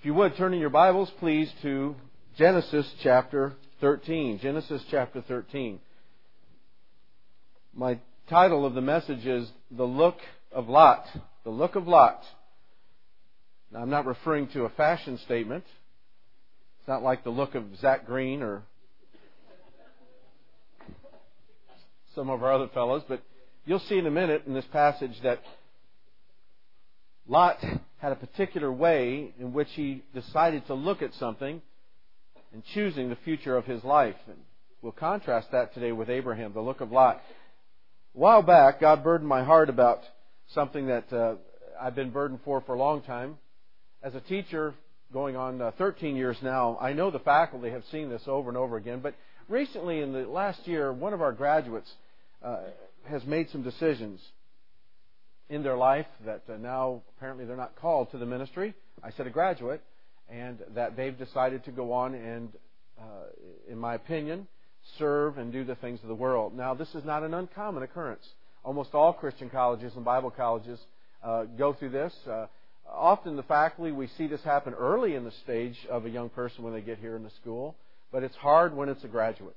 If you would, turn in your Bibles, please, to Genesis chapter 13. Genesis chapter 13. My title of the message is The Look of Lot. The Look of Lot. Now, I'm not referring to a fashion statement. It's not like the look of Zach Green or some of our other fellows, but you'll see in a minute in this passage that Lot had a particular way in which he decided to look at something and choosing the future of his life. And we'll contrast that today with Abraham, the look of Lot. A while back, God burdened my heart about something that I've been burdened for a long time. As a teacher, going on 13 years now, I know the faculty have seen this over and over again, but recently in the last year, one of our graduates has made some decisions in their life that now apparently they're not called to the ministry. I said a graduate, and that they've decided to go on and, in my opinion, serve and do the things of the world. Now, this is not an uncommon occurrence. Almost all Christian colleges and Bible colleges go through this. Often the faculty, we see this happen early in the stage of a young person when they get here in the school, but it's hard when it's a graduate.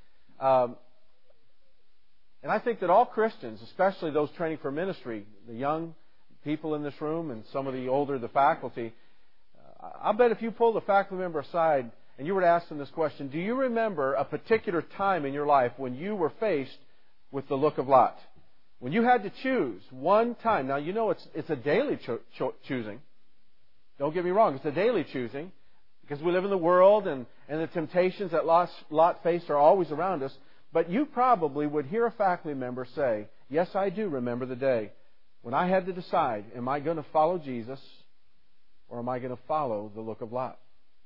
And I think that all Christians, especially those training for ministry, the young people in this room and some of the older, the faculty, I bet if you pull the faculty member aside and you were to ask them this question, do you remember a particular time in your life when you were faced with the look of Lot? When you had to choose one time. Now, you know it's a daily choosing. Don't get me wrong, it's a daily choosing because we live in the world and the temptations that Lot faced are always around us. But you probably would hear a faculty member say, yes, I do remember the day when I had to decide, am I going to follow Jesus or am I going to follow the look of Lot?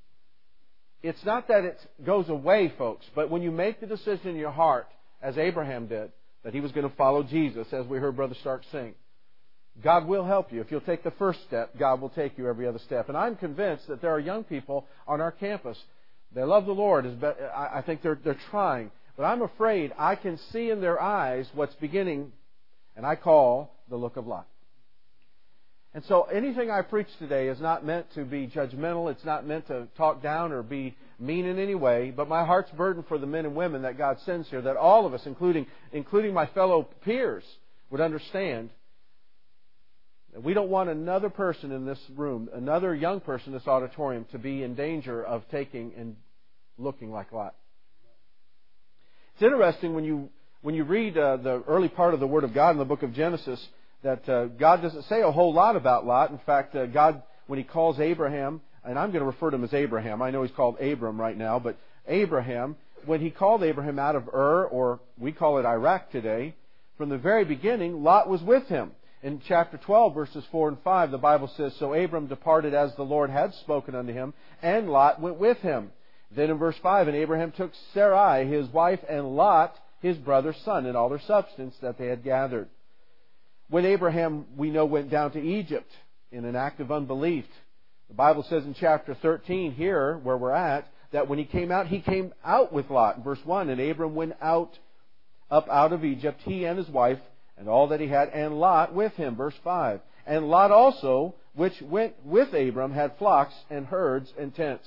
It's not that it goes away, folks, but when you make the decision in your heart, as Abraham did, that he was going to follow Jesus, as we heard Brother Stark sing, God will help you. If you'll take the first step, God will take you every other step. And I'm convinced that there are young people on our campus. They love the Lord. I think they're trying. But I'm afraid I can see in their eyes what's beginning, and I call the look of Lot. And so anything I preach today is not meant to be judgmental. It's not meant to talk down or be mean in any way. But my heart's burdened for the men and women that God sends here, that all of us, including my fellow peers, would understand that we don't want another person in this room, another young person in this auditorium, to be in danger of taking and looking like Lot. It's interesting when you read the early part of the Word of God in the book of Genesis that God doesn't say a whole lot about Lot. In fact, God, when He calls Abraham, and I'm going to refer to him as Abraham. I know he's called Abram right now, but Abraham, when He called Abraham out of Ur, or we call it Iraq today, from the very beginning, Lot was with him. In chapter 12, verses 4 and 5, the Bible says, so Abram departed as the Lord had spoken unto him, and Lot went with him. Then in verse 5, and Abraham took Sarai, his wife, and Lot, his brother's son, and all their substance that they had gathered. When Abraham, we know, went down to Egypt in an act of unbelief, the Bible says in chapter 13 here, where we're at, that when he came out with Lot. In verse 1, and Abram went up out of Egypt, he and his wife, and all that he had, and Lot with him. Verse 5, and Lot also, which went with Abram, had flocks and herds and tents.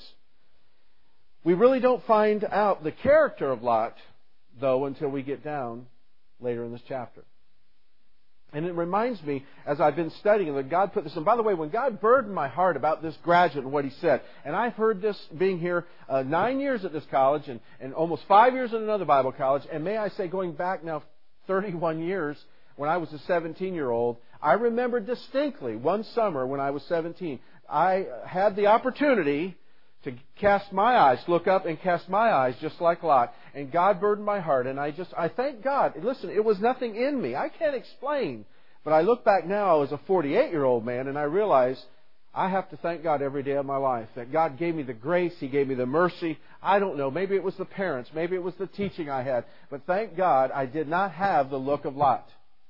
We really don't find out the character of Lot, though, until we get down later in this chapter. And it reminds me, as I've been studying, that God put this, and by the way, when God burdened my heart about this graduate and what he said, and I've heard this being here 9 years at this college and almost 5 years at another Bible college, and may I say, going back now 31 years, when I was a 17-year-old, I remember distinctly one summer when I was 17, I had the opportunity to cast my eyes, look up and cast my eyes just like Lot. And God burdened my heart. And I thank God. Listen, it was nothing in me. I can't explain. But I look back now as a 48-year-old man and I realize I have to thank God every day of my life. That God gave me the grace. He gave me the mercy. I don't know. Maybe it was the parents. Maybe it was the teaching I had. But thank God I did not have the look of Lot.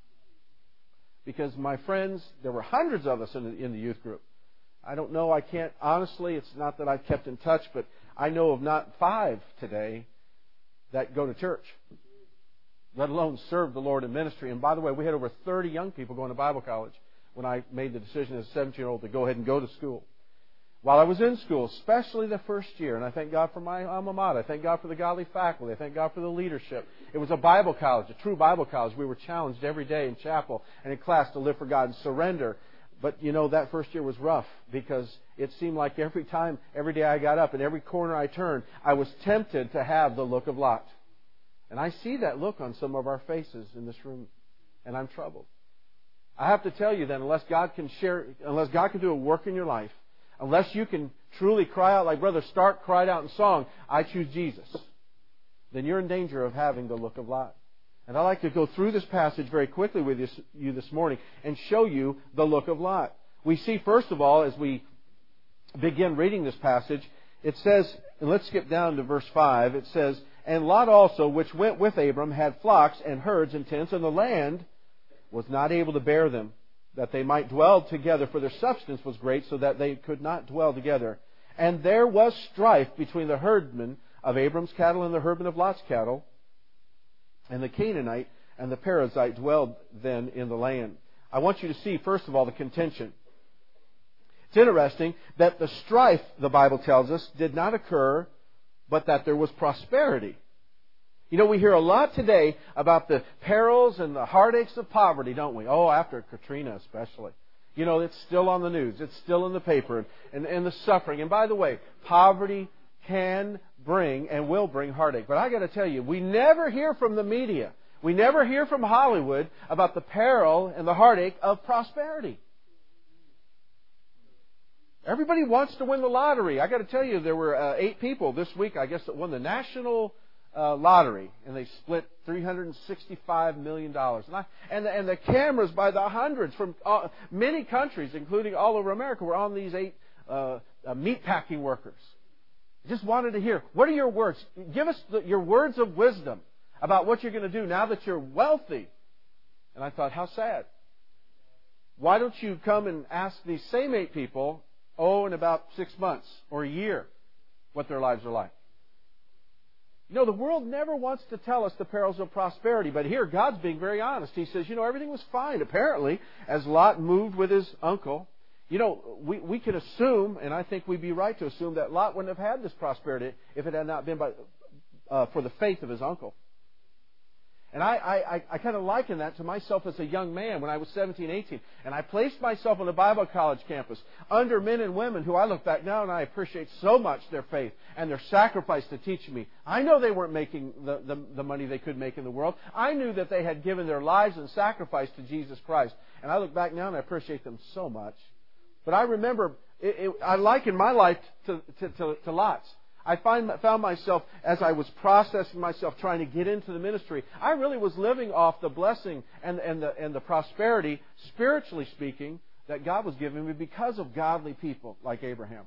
Because my friends, there were hundreds of us in the youth group. I don't know, I can't, honestly, it's not that I've kept in touch, but I know of not 5 today that go to church, let alone serve the Lord in ministry. And by the way, we had over 30 young people going to Bible college when I made the decision as a 17-year-old to go ahead and go to school. While I was in school, especially the first year, and I thank God for my alma mater, I thank God for the godly faculty, I thank God for the leadership. It was a Bible college, a true Bible college. We were challenged every day in chapel and in class to live for God and surrender. But, that first year was rough because it seemed like every day I got up and every corner I turned, I was tempted to have the look of Lot. And I see that look on some of our faces in this room, and I'm troubled. I have to tell you then, unless God can do a work in your life, unless you can truly cry out like Brother Stark cried out in song, I choose Jesus, then you're in danger of having the look of Lot. And I'd like to go through this passage very quickly with you this morning and show you the look of Lot. We see, first of all, as we begin reading this passage, it says, and let's skip down to verse 5, it says, "And Lot also, which went with Abram, had flocks and herds and tents, and the land was not able to bear them, that they might dwell together, for their substance was great, so that they could not dwell together. And there was strife between the herdmen of Abram's cattle and the herdmen of Lot's cattle. And the Canaanite and the Perizzite dwelled then in the land." I want you to see, first of all, the contention. It's interesting that the strife, the Bible tells us, did not occur, but that there was prosperity. We hear a lot today about the perils and the heartaches of poverty, don't we? Oh, after Katrina especially. It's still on the news. It's still in the paper. And the suffering. And by the way, poverty can bring and will bring heartache. But I got to tell you, we never hear from the media. We never hear from Hollywood about the peril and the heartache of prosperity. Everybody wants to win the lottery. I got to tell you, there were 8 people this week, I guess, that won the national lottery, and they split $365 million. And the cameras by the hundreds from many countries, including all over America, were on these 8 meatpacking workers. Just wanted to hear, what are your words? Give us your words of wisdom about what you're going to do now that you're wealthy. And I thought, how sad. Why don't you come and ask these same 8 people, in about 6 months or a year, what their lives are like? The world never wants to tell us the perils of prosperity, but here God's being very honest. He says, everything was fine, apparently, as Lot moved with his uncle. We can assume, and I think we'd be right to assume, that Lot wouldn't have had this prosperity if it had not been for the faith of his uncle. And I kind of liken that to myself as a young man when I was 17, 18. And I placed myself on a Bible college campus under men and women who I look back now and I appreciate so much their faith and their sacrifice to teach me. I know they weren't making the money they could make in the world. I knew that they had given their lives and sacrifice to Jesus Christ. And I look back now and I appreciate them so much. But I remember, I liken my life to Lot's. I found myself, as I was processing myself, trying to get into the ministry, I really was living off the blessing and the prosperity, spiritually speaking, that God was giving me because of godly people like Abraham.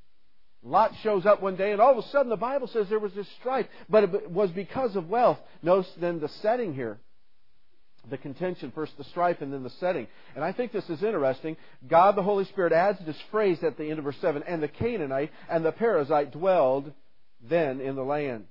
Lot shows up one day, and all of a sudden the Bible says there was this strife, but it was because of wealth. Notice then the setting here. The contention, first the strife and then the setting. And I think this is interesting. God, the Holy Spirit, adds this phrase at the end of verse 7, "And the Canaanite and the Perizzite dwelled then in the land."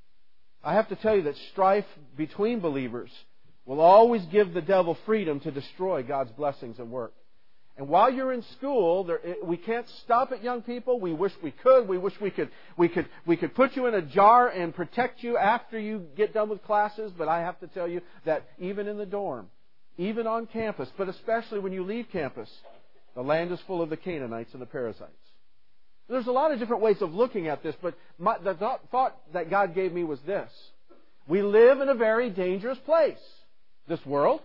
I have to tell you that strife between believers will always give the devil freedom to destroy God's blessings and work. And while you're in school, we can't stop it, young people. We wish we could. We wish we could put you in a jar and protect you after you get done with classes. But I have to tell you that even in the dorm, even on campus, but especially when you leave campus, the land is full of the Canaanites and the Perizzites. There's a lot of different ways of looking at this, but the thought that God gave me was this. We live in a very dangerous place, this world.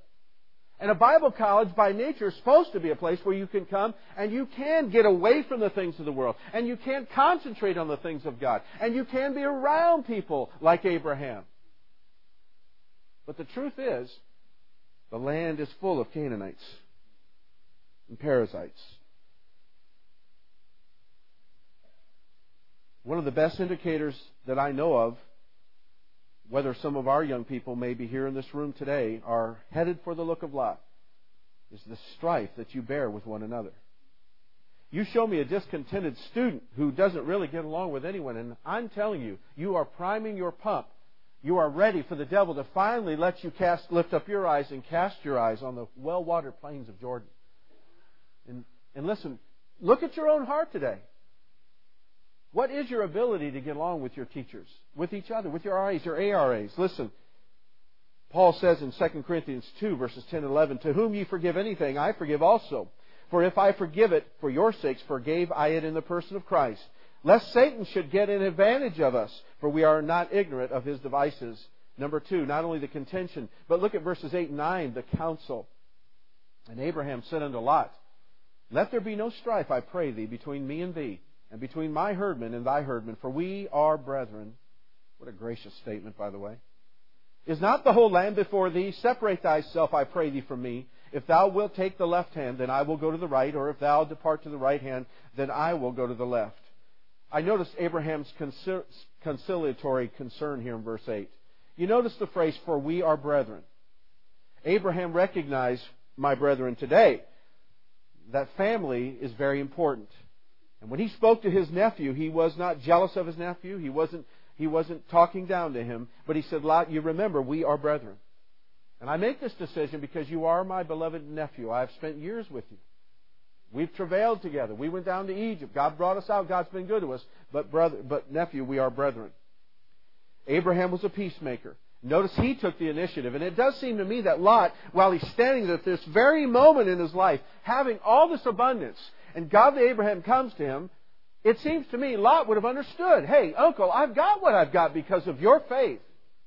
And a Bible college, by nature, is supposed to be a place where you can come and you can get away from the things of the world. And you can concentrate on the things of God. And you can be around people like Abraham. But the truth is, the land is full of Canaanites and Perizzites. One of the best indicators that I know of whether some of our young people may be here in this room today are headed for the look of Lot, is the strife that you bear with one another. You show me a discontented student who doesn't really get along with anyone, and I'm telling you, you are priming your pump. You are ready for the devil to finally let you lift up your eyes and cast your eyes on the well-watered plains of Jordan. And listen, Look at your own heart today. What is your ability to get along with your teachers, with each other, with your RAs, your ARAs? Listen, Paul says in 2 Corinthians 2, verses 10 and 11, "To whom ye forgive anything, I forgive also. For if I forgive it for your sakes, forgave I it in the person of Christ. Lest Satan should get an advantage of us, for we are not ignorant of his devices." Number 2, not only the contention, but look at verses 8 and 9, the counsel. "And Abraham said unto Lot, Let there be no strife, I pray thee, between me and thee, and between my herdmen and thy herdmen, for we are brethren." What a gracious statement, by the way. "Is not the whole land before thee? Separate thyself, I pray thee, from me. If thou wilt take the left hand, then I will go to the right, or if thou depart to the right hand, then I will go to the left." I notice Abraham's conciliatory concern here in verse 8. You notice the phrase, "for we are brethren." Abraham recognized, my brethren, today, that family is very important. And when he spoke to his nephew, he was not jealous of his nephew. He wasn't talking down to him. But he said, "Lot, you remember, we are brethren. And I make this decision because you are my beloved nephew. I have spent years with you. We've travailed together. We went down to Egypt. God brought us out. God's been good to us. But nephew, we are brethren." Abraham was a peacemaker. Notice he took the initiative. And it does seem to me that Lot, while he's standing at this very moment in his life, having all this abundance, and godly Abraham comes to him, it seems to me Lot would have understood, "Hey, uncle, I've got what I've got because of your faith."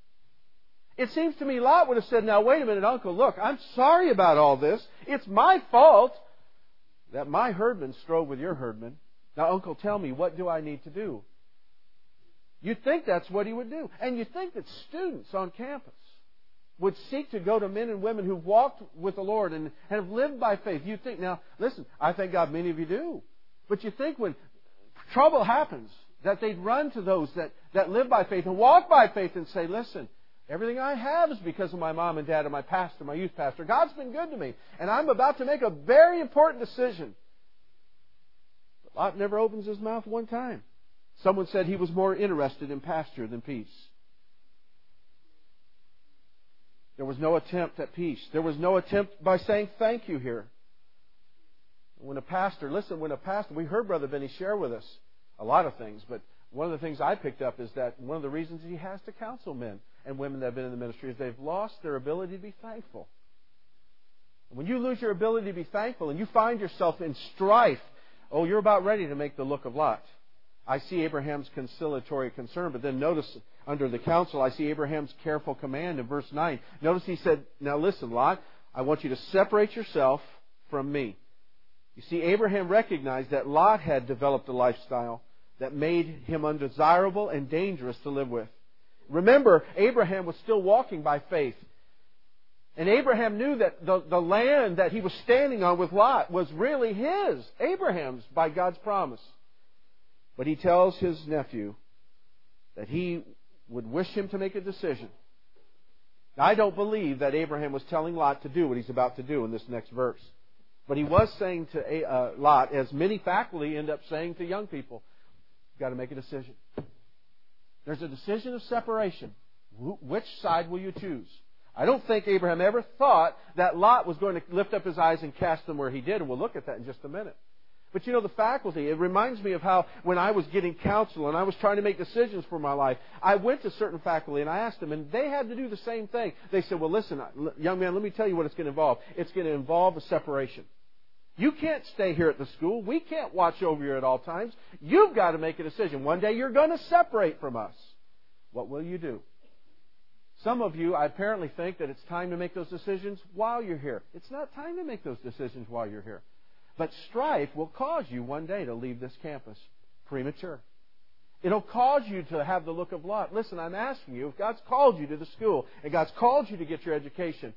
It seems to me Lot would have said, "Now wait a minute, uncle, look, I'm sorry about all this. It's my fault that my herdmen strove with your herdmen. Now, uncle, tell me, what do I need to do?" You'd think that's what he would do. And you'd think that students on campus would seek to go to men and women who've walked with the Lord and have lived by faith. You'd think, now, listen, I thank God many of you do. But you think when trouble happens, that they'd run to those that live by faith and walk by faith and say, "Listen, everything I have is because of my mom and dad and my pastor, my youth pastor. God's been good to me. And I'm about to make a very important decision." But Lot never opens his mouth one time. Someone said he was more interested in pasture than peace. There was no attempt at peace. There was no attempt by saying thank you here. When a pastor, we heard Brother Benny share with us a lot of things, but one of the things I picked up is that one of the reasons he has to counsel men and women that have been in the ministry is they've lost their ability to be thankful. When you lose your ability to be thankful and you find yourself in strife, you're about ready to make the look of Lot. I see Abraham's conciliatory concern, but then notice under the counsel, I see Abraham's careful command in verse 9. Notice he said, "Now listen, Lot, I want you to separate yourself from me." You see, Abraham recognized that Lot had developed a lifestyle that made him undesirable and dangerous to live with. Remember, Abraham was still walking by faith. And Abraham knew that the land that he was standing on with Lot was really his, Abraham's, by God's promise. But he tells his nephew that he would wish him to make a decision. Now, I don't believe that Abraham was telling Lot to do what he's about to do in this next verse. But he was saying to Lot, as many faculty end up saying to young people, you've got to make a decision. There's a decision of separation. Which side will you choose? I don't think Abraham ever thought that Lot was going to lift up his eyes and cast them where he did, and we'll look at that in just a minute. But you know, the faculty, it reminds me of how when I was getting counsel and I was trying to make decisions for my life, I went to certain faculty and I asked them, and they had to do the same thing. They said, "Well, listen, young man, let me tell you what it's going to involve. It's going to involve a separation. You can't stay here at the school. We can't watch over you at all times. You've got to make a decision. One day you're going to separate from us. What will you do?" Some of you apparently think that it's time to make those decisions while you're here. It's not time to make those decisions while you're here. But strife will cause you one day to leave this campus premature. It'll cause you to have the look of Lot. Listen, I'm asking you, if God's called you to the school and God's called you to get your education,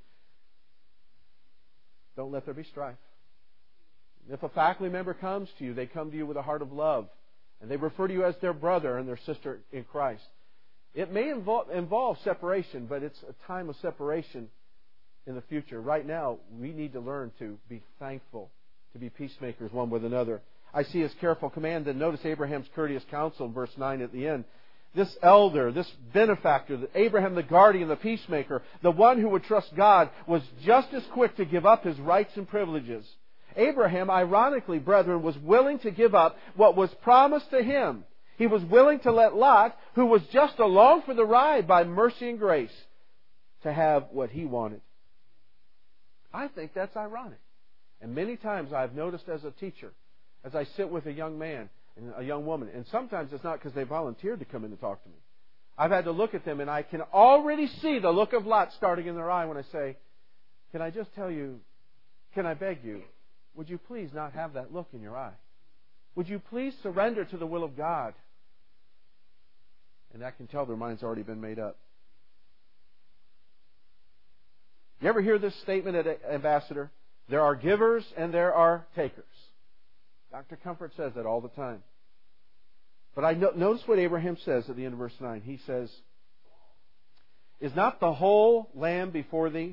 don't let there be strife. If a faculty member comes to you, they come to you with a heart of love, and they refer to you as their brother and their sister in Christ. It may involve separation, but it's a time of separation in the future. Right now, we need to learn to be thankful, to be peacemakers one with another. I see his careful command, and notice Abraham's courteous counsel in verse 9 at the end. This elder, this benefactor, Abraham the guardian, the peacemaker, the one who would trust God, was just as quick to give up his rights and privileges. Abraham, ironically, brethren, was willing to give up what was promised to him. He was willing to let Lot, who was just along for the ride by mercy and grace, to have what he wanted. I think that's ironic. And many times I've noticed as a teacher, as I sit with a young man and a young woman, and sometimes it's not because they volunteered to come in and talk to me. I've had to look at them, and I can already see the look of Lot starting in their eye when I say, can I just tell you, can I beg you, would you please not have that look in your eye? Would you please surrender to the will of God? And I can tell their mind's already been made up. You ever hear this statement at Ambassador? There are givers and there are takers. Dr. Comfort says that all the time. But I notice what Abraham says at the end of verse 9. He says, is not the whole land before thee?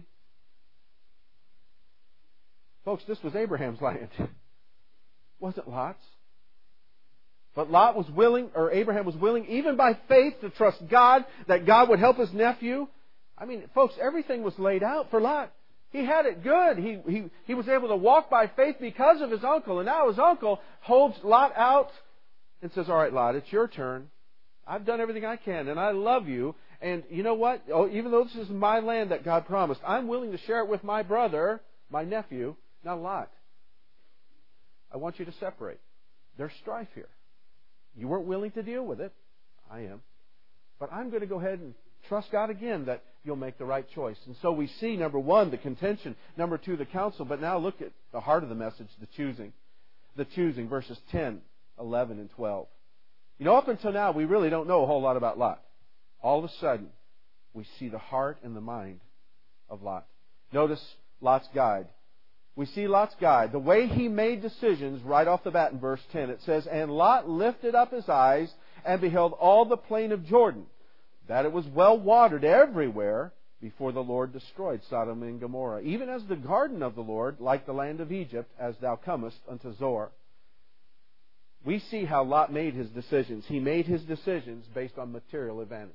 Folks, this was Abraham's land. It wasn't Lot's. But Abraham was willing, even by faith, to trust God, that God would help his nephew. I mean, folks, everything was laid out for Lot. He had it good. He was able to walk by faith because of his uncle. And now his uncle holds Lot out and says, all right, Lot, it's your turn. I've done everything I can, and I love you. And you know what? Even though this is my land that God promised, I'm willing to share it with my brother, my nephew, not Lot. I want you to separate. There's strife here. You weren't willing to deal with it. I am. But I'm going to go ahead and trust God again that you'll make the right choice. And so we see, number one, the contention. Number two, the counsel. But now look at the heart of the message, the choosing. The choosing, verses 10, 11, and 12. You know, up until now, we really don't know a whole lot about Lot. All of a sudden, we see the heart and the mind of Lot. Notice Lot's guide. We see Lot's guide. The way he made decisions right off the bat in verse 10. It says, and Lot lifted up his eyes and beheld all the plain of Jordan, that it was well watered everywhere before the Lord destroyed Sodom and Gomorrah, even as the garden of the Lord, like the land of Egypt, as thou comest unto Zoar. We see how Lot made his decisions. He made his decisions based on material advantage.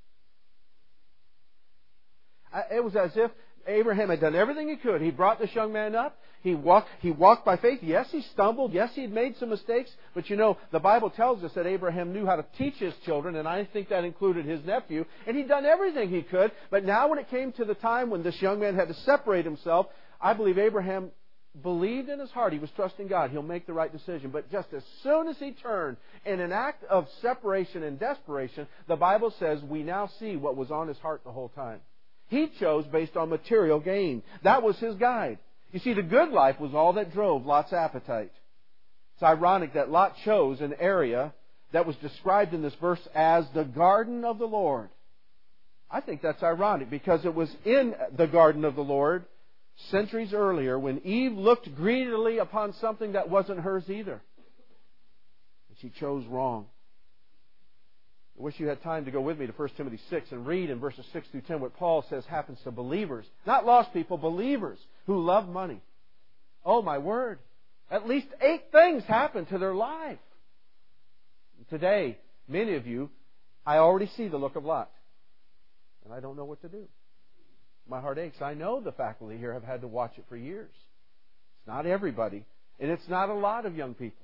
It was as if Abraham had done everything he could. He brought this young man up. He walked by faith. Yes, he stumbled. Yes, he had made some mistakes. But you know, the Bible tells us that Abraham knew how to teach his children, and I think that included his nephew. And he'd done everything he could. But now when it came to the time when this young man had to separate himself, I believe Abraham believed in his heart. He was trusting God. He'll make the right decision. But just as soon as he turned in an act of separation and desperation, the Bible says we now see what was on his heart the whole time. He chose based on material gain. That was his guide. You see, the good life was all that drove Lot's appetite. It's ironic that Lot chose an area that was described in this verse as the garden of the Lord. I think that's ironic because it was in the garden of the Lord centuries earlier when Eve looked greedily upon something that wasn't hers either. And she chose wrong. I wish you had time to go with me to 1 Timothy 6 and read in verses 6 through 10 what Paul says happens to believers. Not lost people, believers who love money. Oh, my word. At least 8 things happen to their life. Today, many of you, I already see the look of Lot. And I don't know what to do. My heart aches. I know the faculty here have had to watch it for years. It's not everybody. And it's not a lot of young people.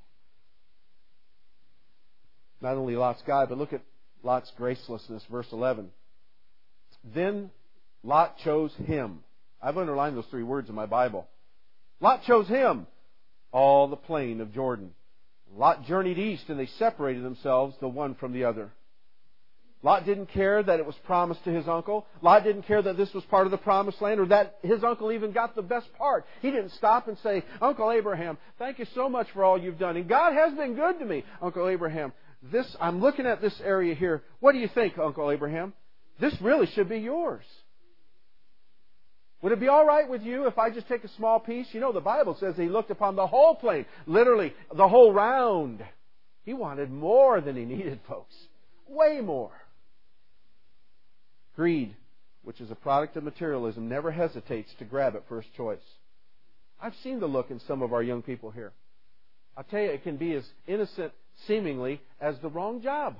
Not only Lot's guide, but look at Lot's gracelessness, verse 11. Then Lot chose him. I've underlined those 3 words in my Bible. Lot chose him, all the plain of Jordan. Lot journeyed east, and they separated themselves, the one from the other. Lot didn't care that it was promised to his uncle. Lot didn't care that this was part of the promised land, or that his uncle even got the best part. He didn't stop and say, Uncle Abraham, thank you so much for all you've done. And God has been good to me. Uncle Abraham, I'm looking at this area here. What do you think, Uncle Abraham? This really should be yours. Would it be all right with you if I just take a small piece? You know, the Bible says he looked upon the whole plain, literally the whole round. He wanted more than he needed, folks. Way more. Greed, which is a product of materialism, never hesitates to grab at first choice. I've seen the look in some of our young people here. I'll tell you, it can be as innocent, seemingly, as the wrong job.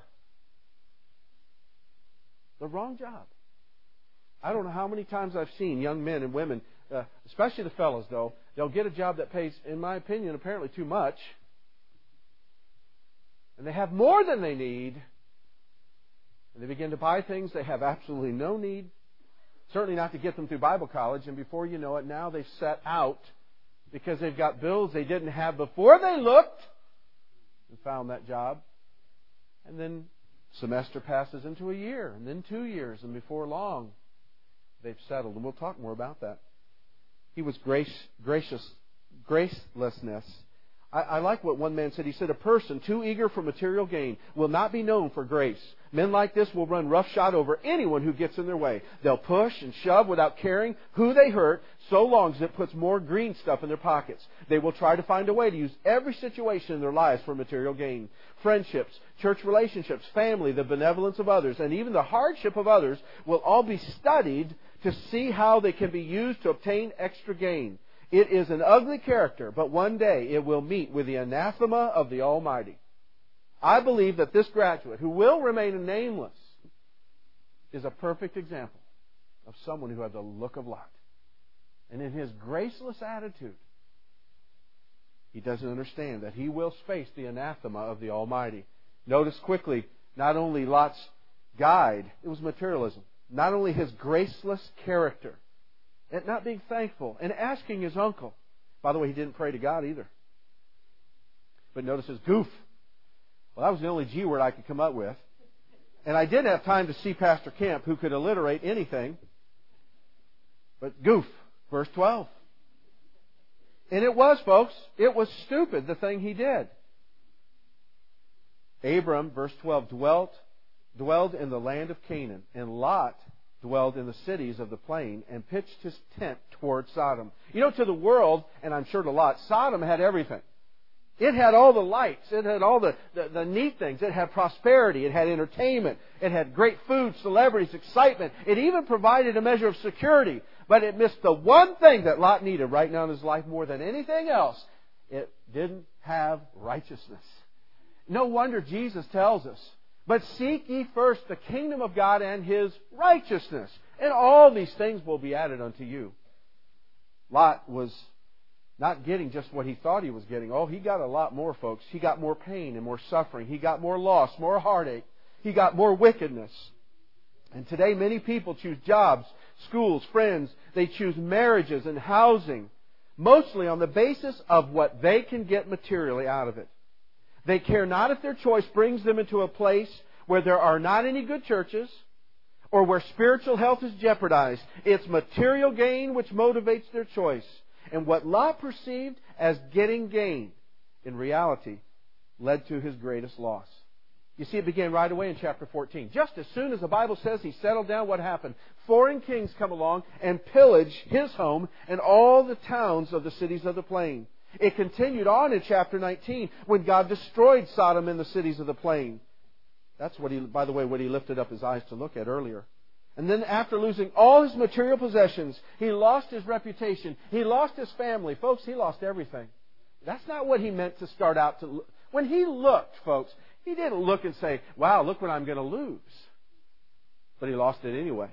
The wrong job. I don't know how many times I've seen young men and women, especially the fellows though, They'll get a job that pays, in my opinion, apparently too much. And they have more than they need. And they begin to buy things they have absolutely no need. Certainly not to get them through Bible college. And before you know it, now they've set out because they've got bills they didn't have before they looked and found that job. And then semester passes into a year, and then 2 years, and before long, they've settled. And we'll talk more about that. He was gracelessness. I like what one man said. He said, a person too eager for material gain will not be known for grace. Men like this will run roughshod over anyone who gets in their way. They'll push and shove without caring who they hurt, so long as it puts more green stuff in their pockets. They will try to find a way to use every situation in their lives for material gain. Friendships, church relationships, family, the benevolence of others, and even the hardship of others will all be studied to see how they can be used to obtain extra gain. It is an ugly character, but one day it will meet with the anathema of the Almighty. I believe that this graduate, who will remain nameless, is a perfect example of someone who had the look of Lot. And in his graceless attitude, he doesn't understand that he will face the anathema of the Almighty. Notice quickly, not only Lot's guide, it was materialism. Not only his graceless character, and not being thankful, and asking his uncle. By the way, he didn't pray to God either. But notice his goof. Well, that was the only G word I could come up with. And I didn't have time to see Pastor Kemp, who could alliterate anything. But goof, verse 12. And it was, folks, it was stupid, the thing he did. Abram, verse 12, dwelled in the land of Canaan, and Lot dwelled in the cities of the plain and pitched his tent toward Sodom. You know, to the world, and I'm sure to Lot, Sodom had everything. It had all the lights. It had all the neat things. It had prosperity. It had entertainment. It had great food, celebrities, excitement. It even provided a measure of security. But it missed the one thing that Lot needed right now in his life more than anything else. It didn't have righteousness. No wonder Jesus tells us, but seek ye first the kingdom of God and His righteousness, and all these things will be added unto you. Lot was not getting just what he thought he was getting. Oh, he got a lot more, folks. He got more pain and more suffering. He got more loss, more heartache. He got more wickedness. And today many people choose jobs, schools, friends. They choose marriages and housing, mostly on the basis of what they can get materially out of it. They care not if their choice brings them into a place where there are not any good churches or where spiritual health is jeopardized. It's material gain which motivates their choice. And what Lot perceived as getting gain, in reality, led to his greatest loss. You see, it began right away in chapter 14. Just as soon as the Bible says he settled down, what happened? Foreign kings come along and pillage his home and all the towns of the cities of the plain. It continued on in chapter 19 when God destroyed Sodom and the cities of the plain. That's what by the way, what he lifted up his eyes to look at earlier. And then after losing all his material possessions, he lost his reputation. He lost his family. Folks, he lost everything. That's not what he meant to start out to. When he looked, folks, he didn't look and say, wow, look what I'm going to lose. But he lost it anyway.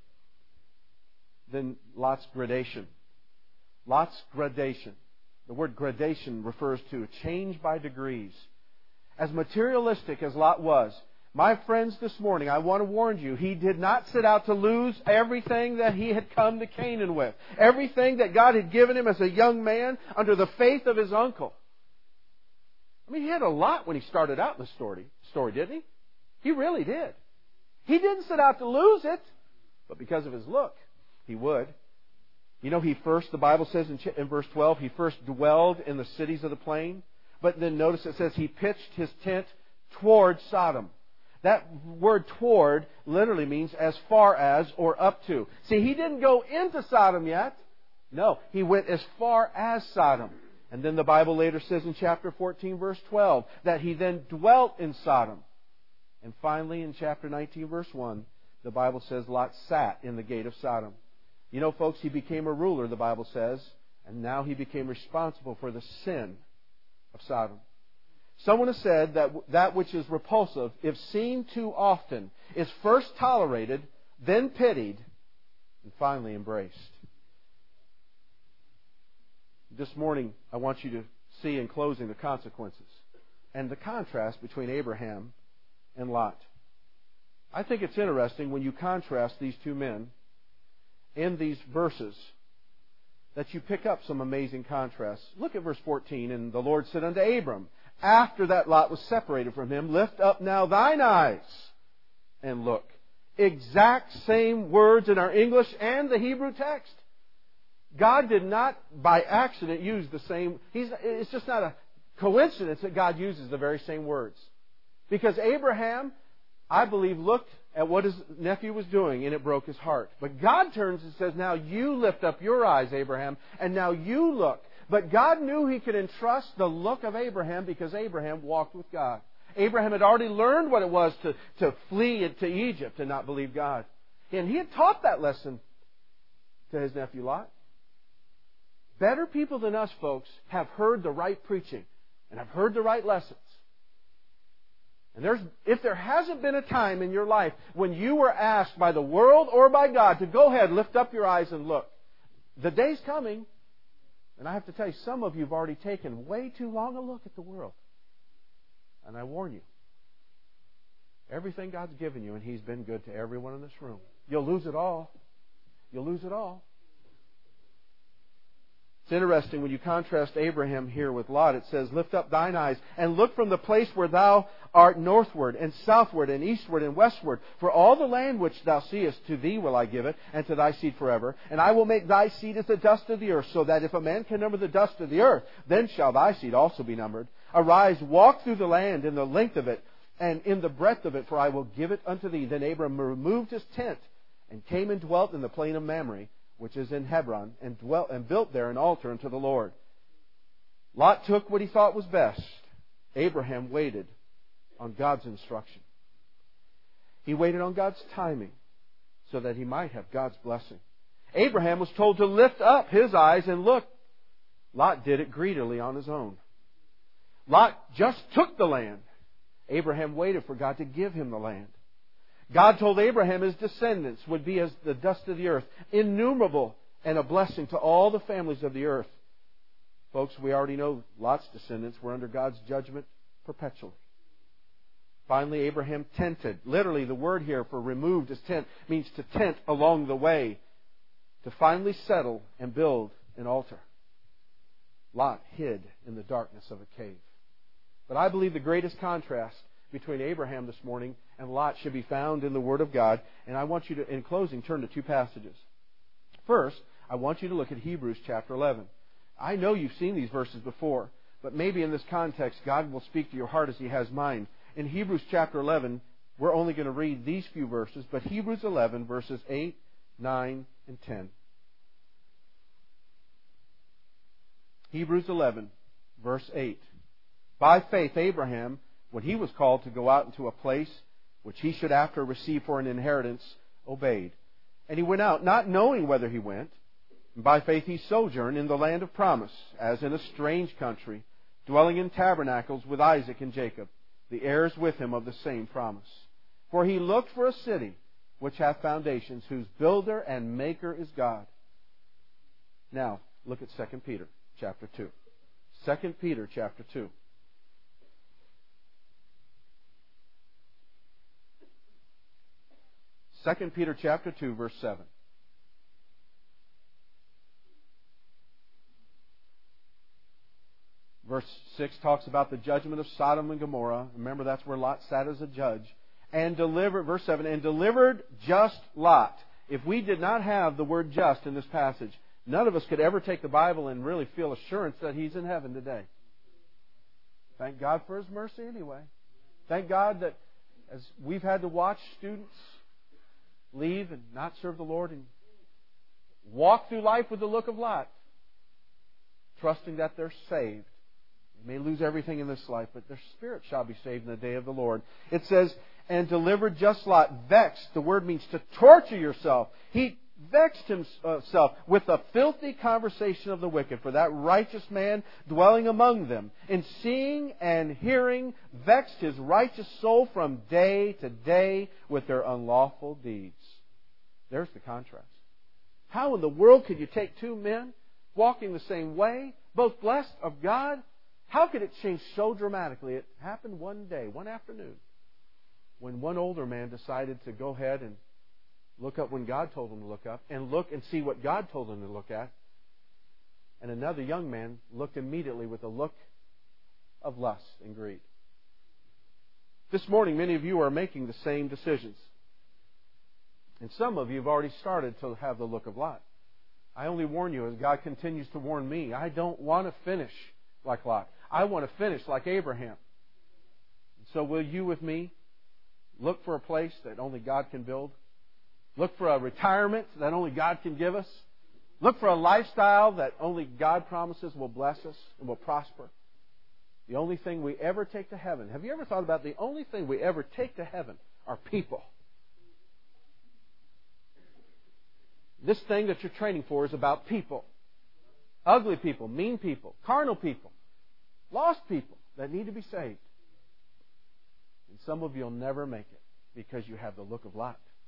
Then Lot's gradation. Lot's gradation. The word gradation refers to a change by degrees. As materialistic as Lot was, my friends, this morning, I want to warn you, he did not set out to lose everything that he had come to Canaan with. Everything that God had given him as a young man under the faith of his uncle. I mean, he had a lot when he started out in the story, didn't he? He really did. He didn't set out to lose it, but because of his look, he would. You know, the Bible says in verse 12, he first dwelled in the cities of the plain. But then notice it says he pitched his tent toward Sodom. That word toward literally means as far as or up to. See, he didn't go into Sodom yet. No, he went as far as Sodom. And then the Bible later says in chapter 14, verse 12, that he then dwelt in Sodom. And finally, in chapter 19, verse 1, the Bible says Lot sat in the gate of Sodom. You know, folks, he became a ruler, the Bible says, and now he became responsible for the sin of Sodom. Someone has said that that which is repulsive, if seen too often, is first tolerated, then pitied, and finally embraced. This morning, I want you to see in closing the consequences and the contrast between Abraham and Lot. I think it's interesting when you contrast these two men in these verses that you pick up some amazing contrasts. Look at verse 14. And the Lord said unto Abram, after that Lot was separated from him, lift up now thine eyes and look. Exact same words in our English and the Hebrew text. God did not by accident use the same. It's just not a coincidence that God uses the very same words. Because Abraham, I believe, looked at what his nephew was doing and it broke his heart. But God turns and says, now you lift up your eyes, Abraham, and now you look. But God knew He could entrust the look of Abraham because Abraham walked with God. Abraham had already learned what it was to flee to Egypt and not believe God. And he had taught that lesson to his nephew Lot. Better people than us, folks, have heard the right preaching and have heard the right lessons. And if there hasn't been a time in your life when you were asked by the world or by God to go ahead, lift up your eyes and look, the day's coming. And I have to tell you, some of you have already taken way too long a look at the world. And I warn you, everything God's given you, and He's been good to everyone in this room, you'll lose it all. You'll lose it all. It's interesting when you contrast Abraham here with Lot. It says, lift up thine eyes and look from the place where thou art northward and southward and eastward and westward. For all the land which thou seest, to thee will I give it, and to thy seed forever. And I will make thy seed as the dust of the earth, so that if a man can number the dust of the earth, then shall thy seed also be numbered. Arise, walk through the land in the length of it, and in the breadth of it, for I will give it unto thee. Then Abram removed his tent, and came and dwelt in the plain of Mamre, which is in Hebron, and built there an altar unto the Lord. Lot took what he thought was best. Abraham waited on God's instruction. He waited on God's timing so that he might have God's blessing. Abraham was told to lift up his eyes and look. Lot did it greedily on his own. Lot just took the land. Abraham waited for God to give him the land. God told Abraham his descendants would be as the dust of the earth, innumerable and a blessing to all the families of the earth. Folks, we already know Lot's descendants were under God's judgment perpetually. Finally, Abraham tented. Literally, the word here for removed as tent means to tent along the way, to finally settle and build an altar. Lot hid in the darkness of a cave. But I believe the greatest contrast between Abraham this morning and Lot should be found in the Word of God. And I want you to, in closing, turn to two passages. First, I want you to look at Hebrews chapter 11. I know you've seen these verses before, but maybe in this context, God will speak to your heart as He has mine. In Hebrews chapter 11, we're only going to read these few verses, but Hebrews 11, verses 8, 9, and 10. Hebrews 11, verse 8. By faith, Abraham, when he was called to go out into a place which he should after receive for an inheritance, obeyed. And he went out, not knowing whither he went. And by faith he sojourned in the land of promise, as in a strange country, dwelling in tabernacles with Isaac and Jacob, the heirs with him of the same promise. For he looked for a city which hath foundations, whose builder and maker is God. Now, look at 2 Peter chapter 2. 2 Peter chapter 2. 2 Peter chapter 2, verse 7. Verse 6 talks about the judgment of Sodom and Gomorrah. Remember, that's where Lot sat as a judge. And delivered, verse 7, and delivered just Lot. If we did not have the word just in this passage, none of us could ever take the Bible and really feel assurance that he's in heaven today. Thank God for His mercy anyway. Thank God that as we've had to watch students leave and not serve the Lord and walk through life with the look of Lot, trusting that they're saved. They may lose everything in this life, but their spirit shall be saved in the day of the Lord. It says, and delivered just Lot, vexed. The word means to torture yourself. He vexed himself with the filthy conversation of the wicked, for that righteous man dwelling among them, in seeing and hearing, vexed his righteous soul from day to day with their unlawful deeds. There's the contrast. How in the world could you take two men walking the same way, both blessed of God. How could it change so dramatically? It happened one day, one afternoon, when one older man decided to go ahead and look up when God told him to look up, and look and see what God told him to look at. And another young man looked immediately with a look of lust and greed. This morning, many of you are making the same decisions. And some of you have already started to have the look of Lot. I only warn you, as God continues to warn me, I don't want to finish like Lot. I want to finish like Abraham. So will you with me look for a place that only God can build? Look for a retirement that only God can give us? Look for a lifestyle that only God promises will bless us and will prosper? The only thing we ever take to heaven. Have you ever thought about the only thing we ever take to heaven are people? This thing that you're training for is about people. Ugly people, mean people, carnal people, lost people that need to be saved. And some of you will never make it because you have the look of Lot.